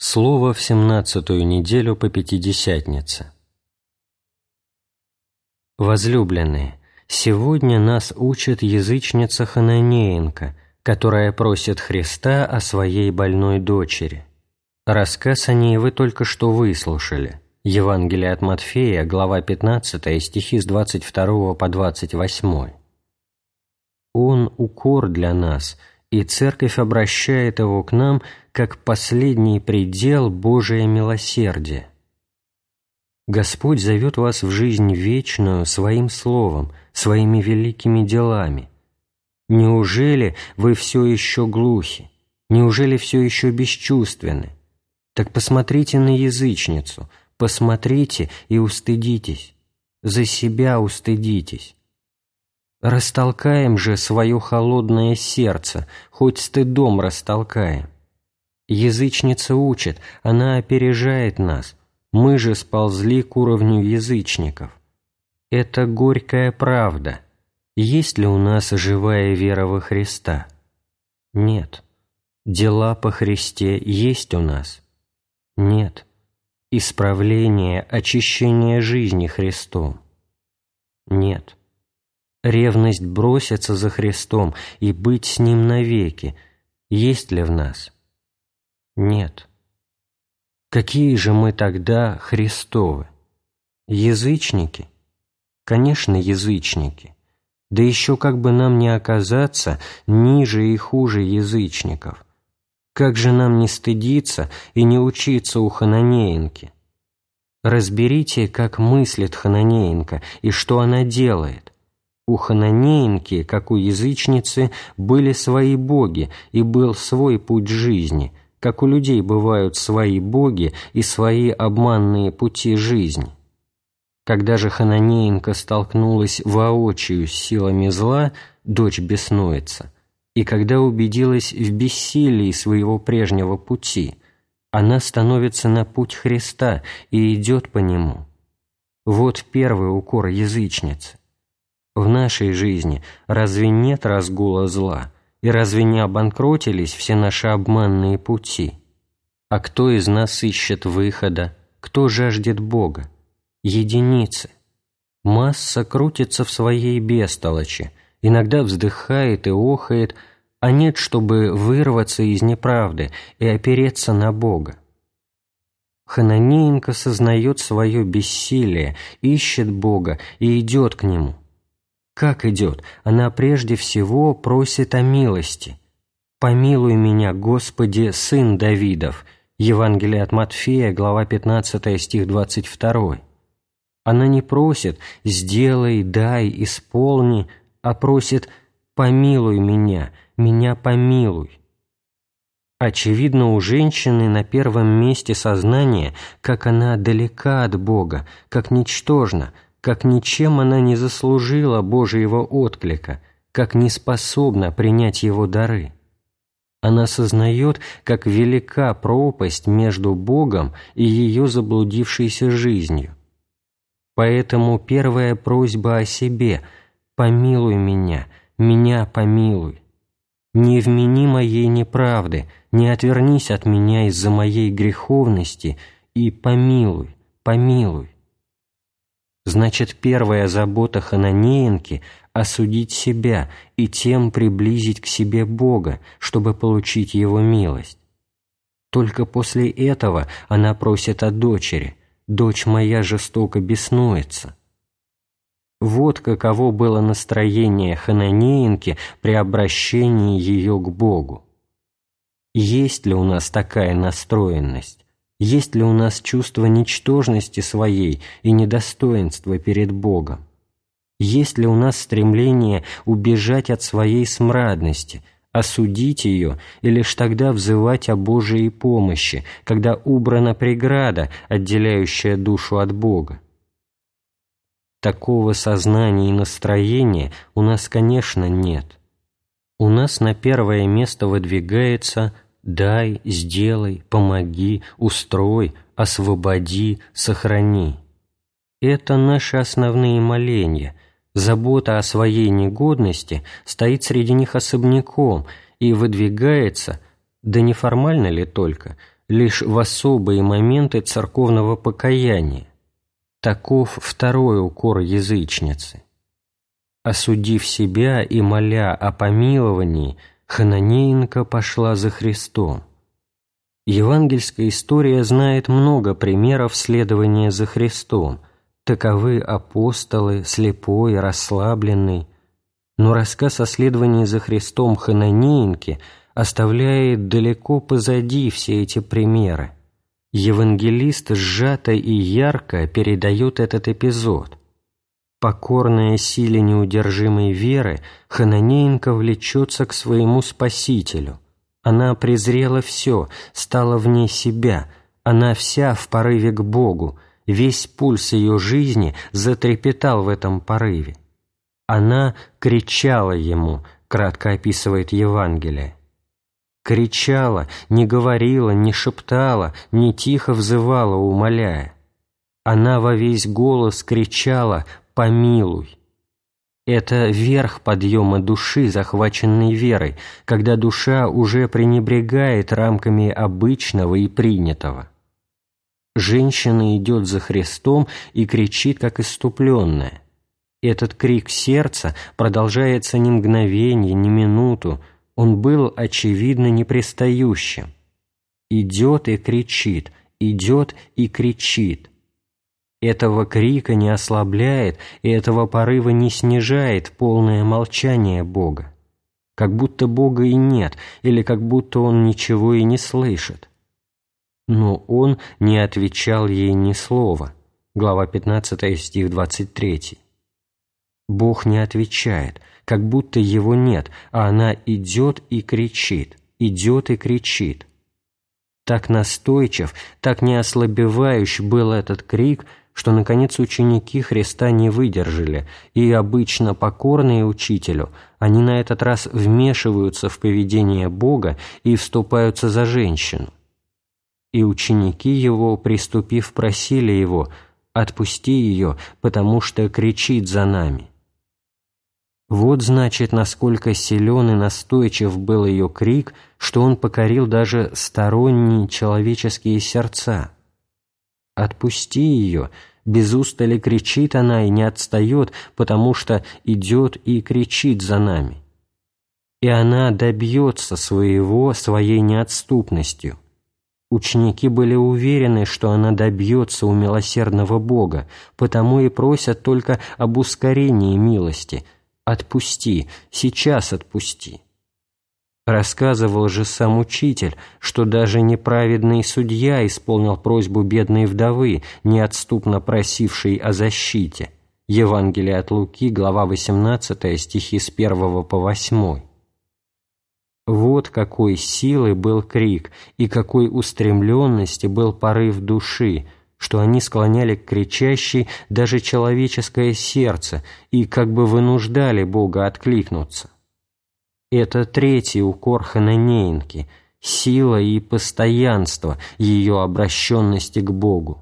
Слово в 17-ю неделю по Пятидесятнице. Возлюбленные, сегодня нас учит язычница Хананеенко, которая просит Христа о своей больной дочери. Рассказ о ней вы только что выслушали. Евангелие от Матфея, глава 15, стихи с 22 по 28. Он укор для нас, и Церковь обращает его к нам как последний предел Божия милосердия. Господь зовет вас в жизнь вечную Своим Словом, Своими великими делами. Неужели вы все еще глухи? Неужели все еще бесчувственны? Так посмотрите на язычницу, посмотрите и устыдитесь, за себя устыдитесь. Растолкаем же свое холодное сердце, хоть стыдом растолкаем. Язычница учит, она опережает нас, мы же сползли к уровню язычников. Это горькая правда. Есть ли у нас живая вера во Христа? Нет. Дела по Христе есть у нас? Нет. Исправление, очищение жизни Христом? Нет. Ревность броситься за Христом и быть с Ним навеки есть ли в нас? Нет. Какие же мы тогда Христовы? Язычники? Конечно, язычники. Да еще как бы нам не оказаться ниже и хуже язычников. Как же нам не стыдиться и не учиться у Хананеенки? Разберите, как мыслит Хананеенка и что она делает. У Хананеенки, как у язычницы, были свои боги и был свой путь жизни, как у людей бывают свои боги и свои обманные пути жизни. Когда же Хананеенка столкнулась воочию с силами зла, дочь беснуется, и когда убедилась в бессилии своего прежнего пути, она становится на путь Христа и идет по нему. Вот первый укор язычницы. В нашей жизни разве нет разгула зла, и разве не обанкротились все наши обманные пути? А кто из нас ищет выхода? Кто жаждет Бога? Единицы. Масса крутится в своей бестолочи, иногда вздыхает и охает, а нет, чтобы вырваться из неправды и опереться на Бога. Хананеенко сознает свое бессилие, ищет Бога и идет к Нему. Как идет? Она прежде всего просит о милости. «Помилуй меня, Господи, Сын Давидов», Евангелие от Матфея, глава 15, стих 22. Она не просит «сделай, дай, исполни», а просит «помилуй меня, меня помилуй». Очевидно, у женщины на первом месте сознание, как она далека от Бога, как ничтожна, как ничем она не заслужила Божьего отклика, как не способна принять Его дары. Она сознает, как велика пропасть между Богом и ее заблудившейся жизнью. Поэтому первая просьба о себе «помилуй меня, меня помилуй». Не вмени моей неправды, не отвернись от меня из-за моей греховности и помилуй, помилуй. Значит, первая забота Хананеенки – осудить себя и тем приблизить к себе Бога, чтобы получить Его милость. Только после этого она просит о дочери «Дочь моя жестоко беснуется». Вот каково было настроение Хананеенки при обращении ее к Богу. Есть ли у нас такая настроенность? Есть ли у нас чувство ничтожности своей и недостоинства перед Богом? Есть ли у нас стремление убежать от своей смрадности, осудить ее и лишь тогда взывать о Божией помощи, когда убрана преграда, отделяющая душу от Бога? Такого сознания и настроения у нас, конечно, нет. У нас на первое место выдвигается «дай, сделай, помоги, устрой, освободи, сохрани». Это наши основные моления. Забота о своей негодности стоит среди них особняком и выдвигается, да не формально ли только, лишь в особые моменты церковного покаяния. Таков второй укор язычницы. Осудив себя и моля о помиловании, хананеенка пошла за Христом. Евангельская история знает много примеров следования за Христом. Таковы апостолы, слепой, расслабленный. Но рассказ о следовании за Христом хананеенки оставляет далеко позади все эти примеры. Евангелист сжато и ярко передает этот эпизод. Покорная силе неудержимой веры, хананеенка влечется к своему Спасителю. Она презрела все, стала вне себя, она вся в порыве к Богу, весь пульс ее жизни затрепетал в этом порыве. Она кричала ему, кратко описывает Евангелие. Кричала, не говорила, не шептала, не тихо взывала, умоляя. Она во весь голос кричала: «Помилуй». Это верх подъема души, захваченной верой, когда душа уже пренебрегает рамками обычного и принятого. Женщина идет за Христом и кричит, как исступленная. Этот крик сердца продолжается ни мгновенье, ни минуту, он был, очевидно, непрестающим. Идет и кричит, идет и кричит. Этого крика не ослабляет и этого порыва не снижает полное молчание Бога. Как будто Бога и нет, или как будто Он ничего и не слышит. Но Он не отвечал ей ни слова. Глава 15, стих 23. Бог не отвечает, как будто Его нет, а она идет и кричит, идет и кричит. Так настойчив, так неослабевающ был этот крик, что, наконец, ученики Христа не выдержали, и, обычно покорные Учителю, они на этот раз вмешиваются в поведение Бога и вступаются за женщину. И ученики Его, приступив, просили Его: «Отпусти ее, потому что кричит за нами». Вот, значит, насколько силен и настойчив был ее крик, что он покорил даже сторонние человеческие сердца. «Отпусти ее», без устали кричит она и не отстает, потому что идет и кричит за нами. И она добьется своей неотступностью. Ученики были уверены, что она добьется у милосердного Бога, потому и просят только об ускорении милости: «Отпусти, сейчас отпусти». Рассказывал же сам Учитель, что даже неправедный судья исполнил просьбу бедной вдовы, неотступно просившей о защите. Евангелие от Луки, глава 18, стихи с 1 по 8. Вот какой силы был крик и какой устремленности был порыв души, что они склоняли к кричащей даже человеческое сердце и как бы вынуждали Бога откликнуться. Это третий укор хананеенки – сила и постоянство ее обращенности к Богу.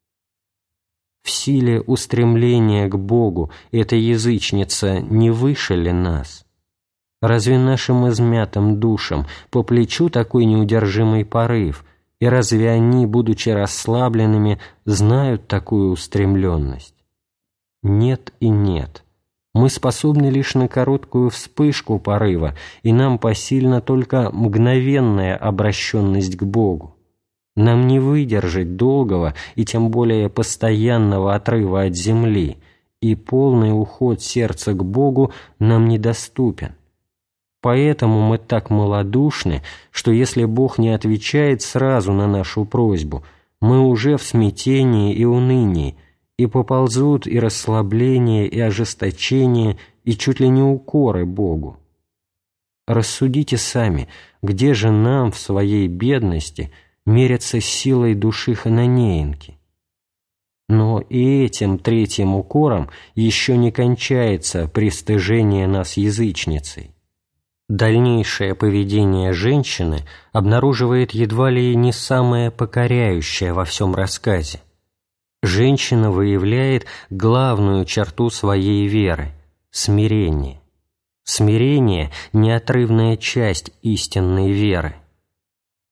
В силе устремления к Богу эта язычница не выше ли нас? Разве нашим измятым душам по плечу такой неудержимый порыв, и разве они, будучи расслабленными, знают такую устремленность? Нет и нет. Мы способны лишь на короткую вспышку порыва, и нам посильна только мгновенная обращенность к Богу. Нам не выдержать долгого и тем более постоянного отрыва от земли, и полный уход сердца к Богу нам недоступен. Поэтому мы так малодушны, что если Бог не отвечает сразу на нашу просьбу, мы уже в смятении и унынии, и поползут и расслабление, и ожесточение, и чуть ли не укоры Богу. Рассудите сами, где же нам в своей бедности меряться силой души хананеенки? Но и этим третьим укором еще не кончается пристыжение нас язычницей. Дальнейшее поведение женщины обнаруживает едва ли не самое покоряющее во всем рассказе. Женщина выявляет главную черту своей веры – смирение. Смирение – неотрывная часть истинной веры.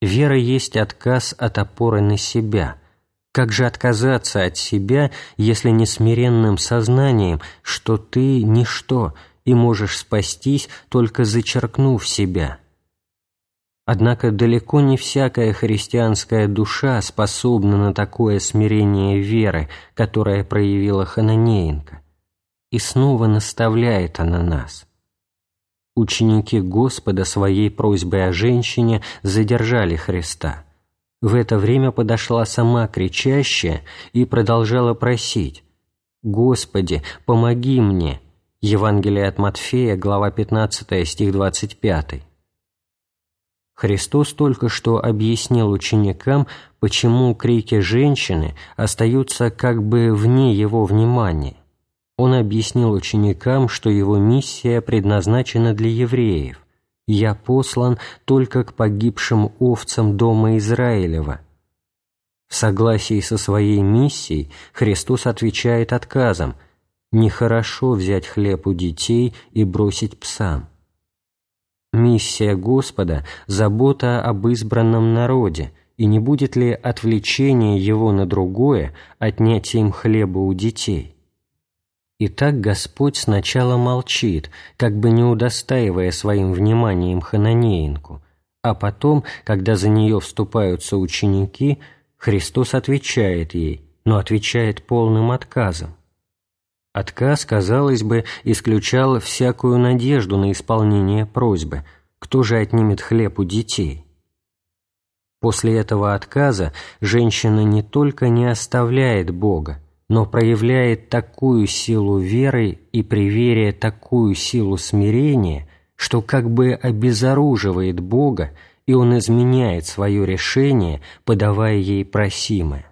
Вера есть отказ от опоры на себя. Как же отказаться от себя, если не смиренным сознанием, что ты – ничто, и можешь спастись, только зачеркнув себя? Однако далеко не всякая христианская душа способна на такое смирение веры, которое проявила Хананеенко. И снова наставляет она нас. Ученики Господа своей просьбой о женщине задержали Христа. В это время подошла сама кричащая и продолжала просить: «Господи, помоги мне!» Евангелие от Матфея, глава 15, стих 25. Христос только что объяснил ученикам, почему крики женщины остаются как бы вне Его внимания. Он объяснил ученикам, что Его миссия предназначена для евреев. «Я послан только к погибшим овцам дома Израилева». В согласии со своей миссией Христос отвечает отказом: «Нехорошо взять хлеб у детей и бросить псам». Миссия Господа – забота об избранном народе, и не будет ли отвлечение его на другое отнятием хлеба у детей? Итак, Господь сначала молчит, как бы не удостаивая своим вниманием Хананеенку, а потом, когда за нее вступаются ученики, Христос отвечает ей, но отвечает полным отказом. Отказ, казалось бы, исключал всякую надежду на исполнение просьбы: кто же отнимет хлеб у детей? После этого отказа женщина не только не оставляет Бога, но проявляет такую силу веры и при вере такую силу смирения, что как бы обезоруживает Бога, и Он изменяет свое решение, подавая ей просимое.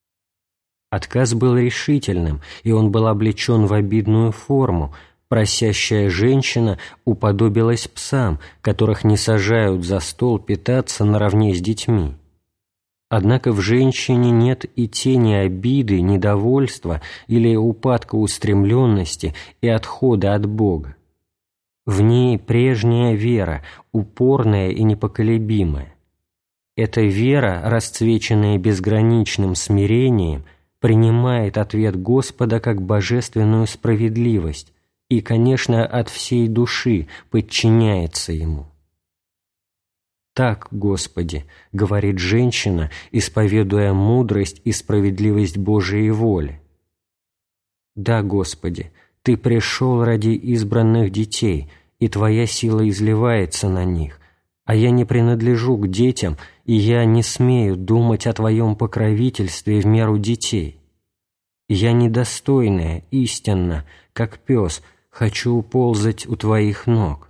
Отказ был решительным, и он был облечен в обидную форму. Просящая женщина уподобилась псам, которых не сажают за стол питаться наравне с детьми. Однако в женщине нет и тени обиды, недовольства или упадка устремленности и отхода от Бога. В ней прежняя вера, упорная и непоколебимая. Эта вера, расцвеченная безграничным смирением, принимает ответ Господа как божественную справедливость и, конечно, от всей души подчиняется Ему. «Так, Господи, — говорит женщина, исповедуя мудрость и справедливость Божией воли. Да, Господи, Ты пришел ради избранных детей, и Твоя сила изливается на них, а я не принадлежу к детям, и я не смею думать о Твоем покровительстве в меру детей. Я недостойная, истинно, как пес, хочу уползать у Твоих ног».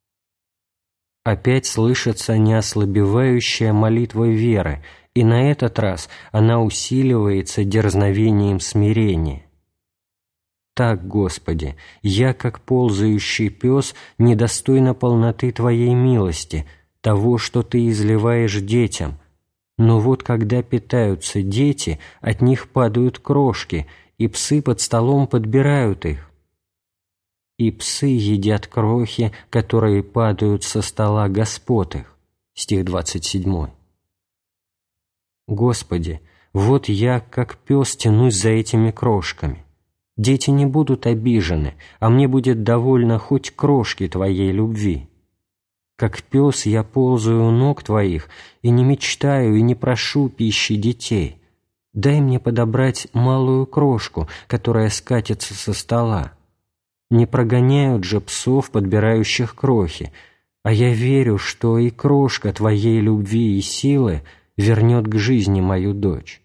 Опять слышится неослабевающая молитва веры, и на этот раз она усиливается дерзновением смирения. «Так, Господи, я, как ползающий пес, недостойна полноты Твоей милости, того, что Ты изливаешь детям. Но вот когда питаются дети, от них падают крошки, и псы под столом подбирают их. И псы едят крохи, которые падают со стола господ их». Стих 27. «Господи, вот я, как пес, тянусь за этими крошками. Дети не будут обижены, а мне будет довольно хоть крошки Твоей любви. Как пес я ползаю у ног Твоих и не мечтаю и не прошу пищи детей. Дай мне подобрать малую крошку, которая скатится со стола. Не прогоняют же псов, подбирающих крохи, а я верю, что и крошка Твоей любви и силы вернет к жизни мою дочь».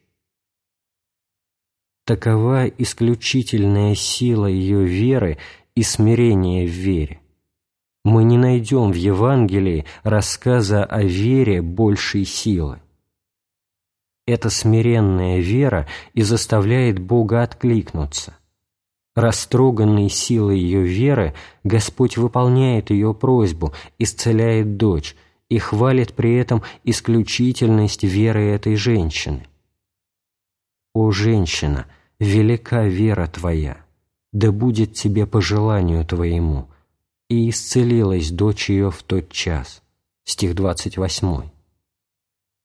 Такова исключительная сила ее веры и смирения в вере. Мы не найдем в Евангелии рассказа о вере большей силы. Эта смиренная вера и заставляет Бога откликнуться. Растроганный силой ее веры, Господь выполняет ее просьбу, исцеляет дочь и хвалит при этом исключительность веры этой женщины. «О, женщина, велика вера твоя, да будет тебе по желанию твоему». И исцелилась дочь ее в тот час. Стих 28.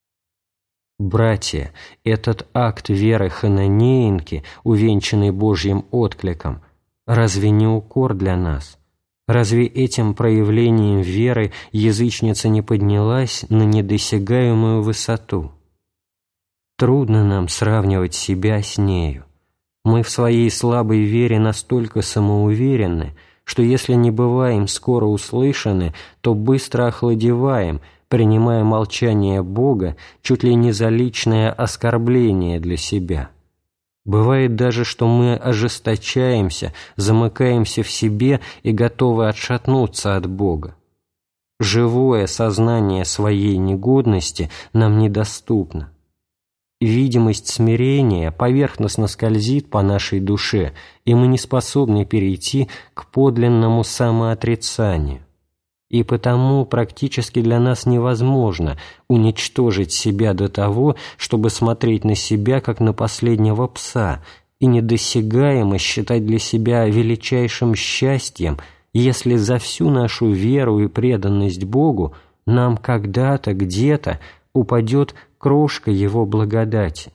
Братья, этот акт веры хананеенки, увенчанный Божьим откликом, разве не укор для нас? Разве этим проявлением веры язычница не поднялась на недосягаемую высоту? Трудно нам сравнивать себя с нею. Мы в своей слабой вере настолько самоуверенны, что если не бываем скоро услышаны, то быстро охладеваем, принимая молчание Бога чуть ли не за личное оскорбление для себя. Бывает даже, что мы ожесточаемся, замыкаемся в себе и готовы отшатнуться от Бога. Живое сознание своей негодности нам недоступно. Видимость смирения поверхностно скользит по нашей душе, и мы не способны перейти к подлинному самоотрицанию. И потому практически для нас невозможно уничтожить себя до того, чтобы смотреть на себя, как на последнего пса, и недосягаемо считать для себя величайшим счастьем, если за всю нашу веру и преданность Богу нам когда-то, где-то упадет крошка Его благодати.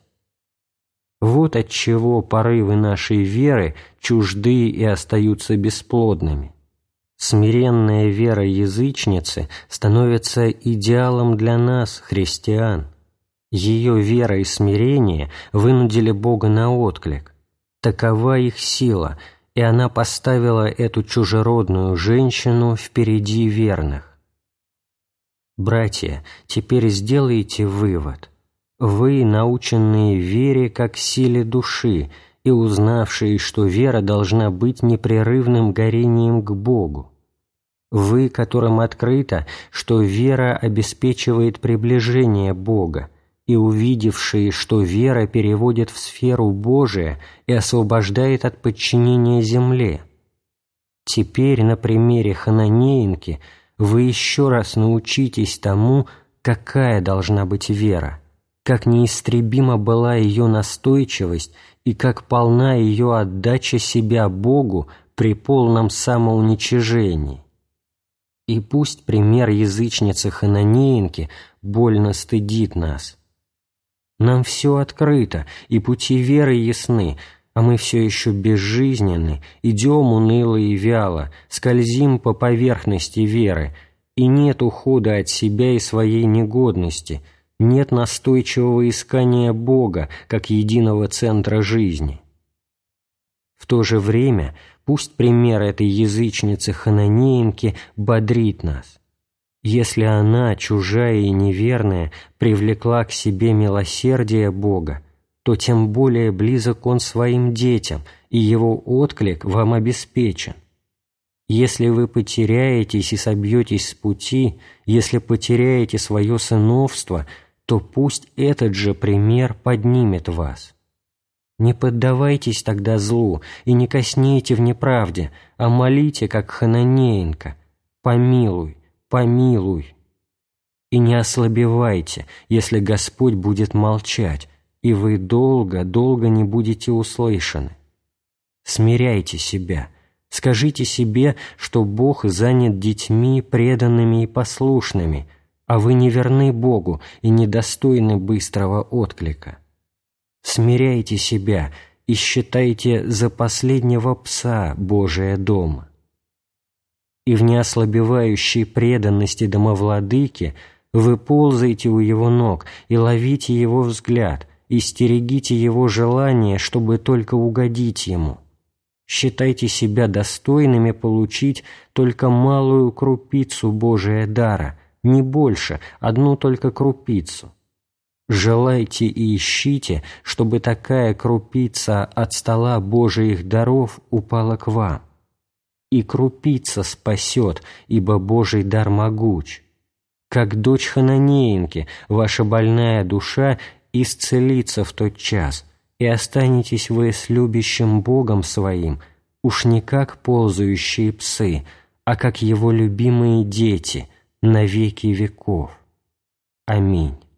Вот отчего порывы нашей веры чужды и остаются бесплодными. Смиренная вера язычницы становится идеалом для нас, христиан. Ее вера и смирение вынудили Бога на отклик. Такова их сила, и она поставила эту чужеродную женщину впереди верных. Братья, теперь сделайте вывод. Вы, наученные вере как силе души, и узнавшие, что вера должна быть непрерывным горением к Богу. Вы, которым открыто, что вера обеспечивает приближение Бога, и увидевшие, что вера переводит в сферу Божия и освобождает от подчинения земле. Теперь на примере хананеенки вы еще раз научитесь тому, какая должна быть вера, как неистребима была ее настойчивость и как полна ее отдача себя Богу при полном самоуничижении. И пусть пример язычницы хананеенки больно стыдит нас. Нам все открыто, и пути веры ясны, а мы все еще безжизненны, идем уныло и вяло, скользим по поверхности веры, и нет ухода от себя и своей негодности, нет настойчивого искания Бога, как единого центра жизни. В то же время пусть пример этой язычницы-хананеенки бодрит нас. Если она, чужая и неверная, привлекла к себе милосердие Бога, то тем более близок Он своим детям, и Его отклик вам обеспечен. Если вы потеряетесь и собьетесь с пути, если потеряете свое сыновство, то пусть этот же пример поднимет вас. Не поддавайтесь тогда злу и не коснейте в неправде, а молите, как хананеенка: «Помилуй, помилуй». И не ослабевайте, если Господь будет молчать, и вы долго, долго не будете услышаны. Смиряйте себя, скажите себе, что Бог занят детьми преданными и послушными, а вы не верны Богу и недостойны быстрого отклика. Смиряйте себя и считайте за последнего пса Божия дома. И в неослабевающей преданности домовладыке вы ползаете у его ног и ловите его взгляд, и стерегите его желание, чтобы только угодить ему. Считайте себя достойными получить только малую крупицу Божия дара, не больше, одну только крупицу. Желайте и ищите, чтобы такая крупица от стола Божиих даров упала к вам. И крупица спасет, ибо Божий дар могуч. Как дочь хананеенки, ваша больная душа исцелится в тот час, и останетесь вы с любящим Богом своим, уж не как ползающие псы, а как Его любимые дети на веки веков. Аминь.